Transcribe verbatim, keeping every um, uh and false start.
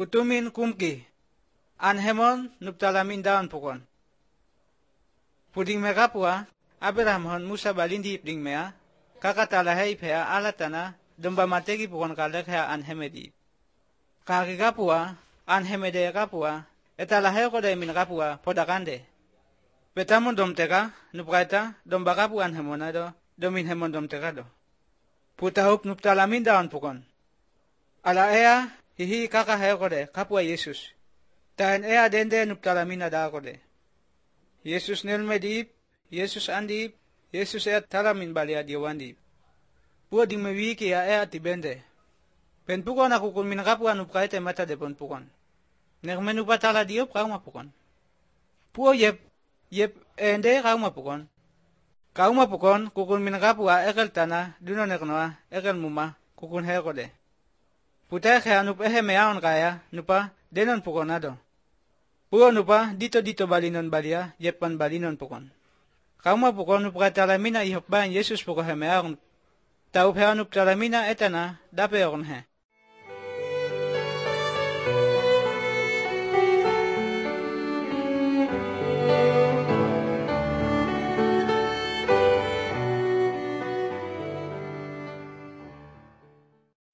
kutumin kumki, anhemon nuptalamin daon pukon. Puding me kapua, Abraham hon Musa balindi ipding mea, kakatalahe ipea alatana, domba mategi pukon kalek hea anhemedi. Kaki kapua, anhemede kapua, etalahe kode min kapua podakande. Betamon dom teka, nupraita, domba kapua anhemonado, domin hemon dom teka do. Putahup nuptalamin daon pukon. Ala ea, hihi kaka hea kode, kapua Yesus. Tahan ea dende nuptalamin ada kode. Yesus nelmedip, Yesus andip, Yesus ea talamin balia diwandip. Pua ding mewiki ya ea tibende. Pen pukon aku kun min kapua nupkaite mata depon pukon. Nek menupatala diop kauma pukon. Pua yep, yep ende kauma pukon. Kauma pukon kukun min kapua ekel tana, duno neknoa, ekel muma, kukun hea kode. Putai kaya nup ehe meaon kaya, nupa denon pukon ado. Pua nupa dito dito balinon balia, yepan balinon pukon. Kauma pukon nup katalamina ihop bayan Yesus pukon he meaon. Taup hea nup talamina etana, dape okon he.